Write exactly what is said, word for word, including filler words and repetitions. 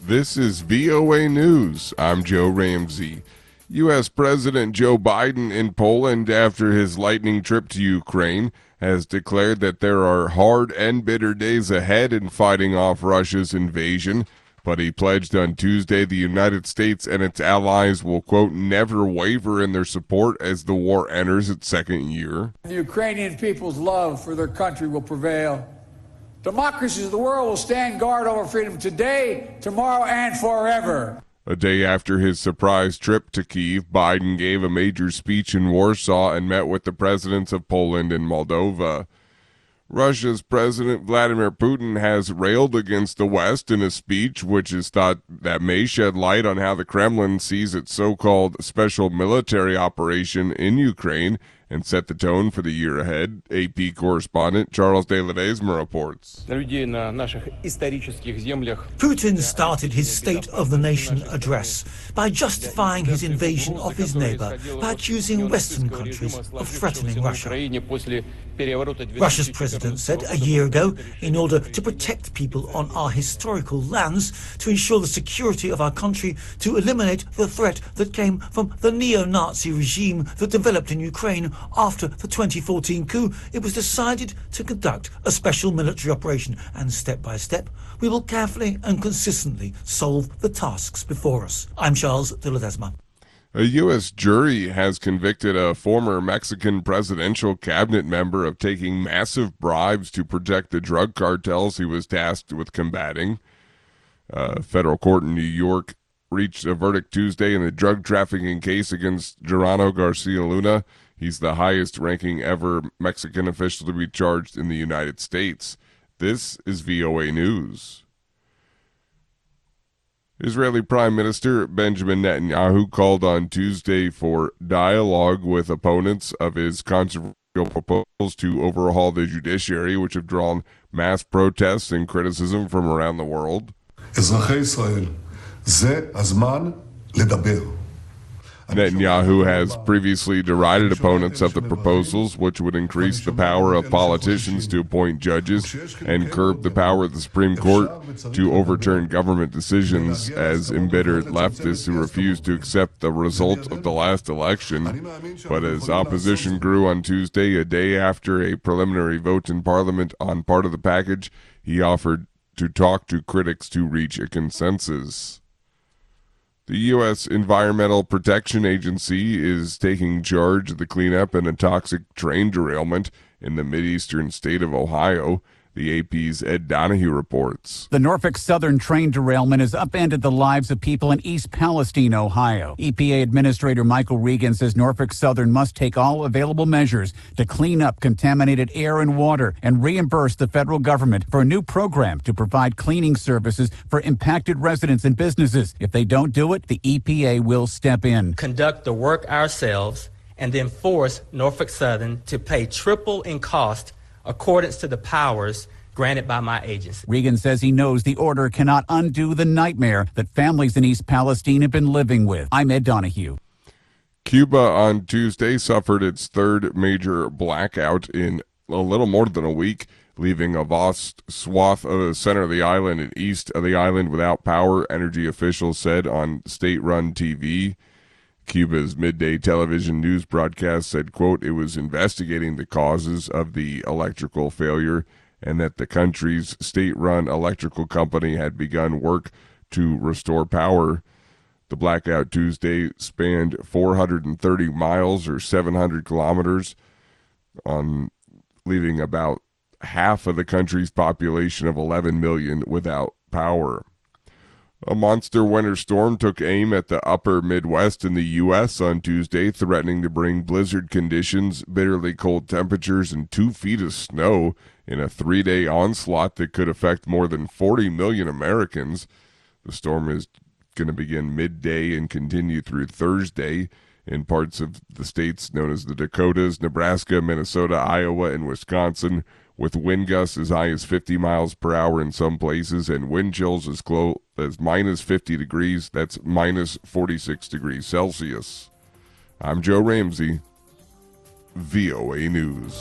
This is V O A News. I'm Joe Ramsey. U S. President Joe Biden in Poland, after his lightning trip to Ukraine, has declared that there are hard and bitter days ahead in fighting off Russia's invasion. But he pledged on Tuesday the United States and its allies will, quote, never waver in their support as the war enters its second year. The Ukrainian people's love for their country will prevail. Democracies of the world will stand guard over freedom today, tomorrow, and forever. A day after his surprise trip to Kyiv, Biden gave a major speech in Warsaw and met with the presidents of Poland and Moldova. Russia's President Vladimir Putin has railed against the West in a speech which is thought that may shed light on how the Kremlin sees its so-called special military operation in Ukraine and set the tone for the year ahead. A P correspondent Charles de Ledesma reports. Putin started his State of the Nation address by justifying his invasion of his neighbor by accusing Western countries of threatening Russia. Russia's president said a year ago, in order to protect people on our historical lands, to ensure the security of our country, to eliminate the threat that came from the neo-Nazi regime that developed in Ukraine after the twenty fourteen coup, it was decided to conduct a special military operation, and step by step, we will carefully and consistently solve the tasks before us. I'm Charles de Ledesma. A U S jury has convicted a former Mexican presidential cabinet member of taking massive bribes to protect the drug cartels he was tasked with combating. A federal court in New York reached a verdict Tuesday in the drug trafficking case against Geronimo Garcia Luna. He's the highest-ranking ever Mexican official to be charged in the United States. This is V O A News. Israeli Prime Minister Benjamin Netanyahu called on Tuesday for dialogue with opponents of his controversial proposals to overhaul the judiciary, which have drawn mass protests and criticism from around the world. Netanyahu has previously derided opponents of the proposals, which would increase the power of politicians to appoint judges and curb the power of the Supreme Court to overturn government decisions, as embittered leftists who refuse to accept the result of the last election. But as opposition grew on Tuesday, a day after a preliminary vote in Parliament on part of the package, he offered to talk to critics to reach a consensus. The U S. Environmental Protection Agency is taking charge of the cleanup in a toxic train derailment in the Mideastern state of Ohio. The A P's Ed Donahue reports. The Norfolk Southern train derailment has upended the lives of people in East Palestine, Ohio. E P A Administrator Michael Regan says Norfolk Southern must take all available measures to clean up contaminated air and water and reimburse the federal government for a new program to provide cleaning services for impacted residents and businesses. If they don't do it, the E P A will step in. Conduct the work ourselves and then force Norfolk Southern to pay triple in cost accordance to the powers granted by my agency. Regan says he knows the order cannot undo the nightmare that families in East Palestine have been living with. I'm Ed Donahue. Cuba on Tuesday suffered its third major blackout in a little more than a week, leaving a vast swath of the center of the island and east of the island without power, energy officials said on state-run T V. Cuba's midday television news broadcast said, quote, it was investigating the causes of the electrical failure and that the country's state-run electrical company had begun work to restore power. The blackout Tuesday spanned four hundred thirty miles or seven hundred kilometers, on leaving about half of the country's population of eleven million without power. A monster winter storm took aim at the upper Midwest in the U S on Tuesday, threatening to bring blizzard conditions, bitterly cold temperatures, and two feet of snow in a three-day onslaught that could affect more than forty million Americans. The storm is going to begin midday and continue through Thursday in parts of the states known as the Dakotas, Nebraska, Minnesota, Iowa, and Wisconsin, with wind gusts as high as fifty miles per hour in some places and wind chills as close as minus fifty degrees. That's minus forty-six degrees Celsius. I'm Joe Ramsey, V O A News.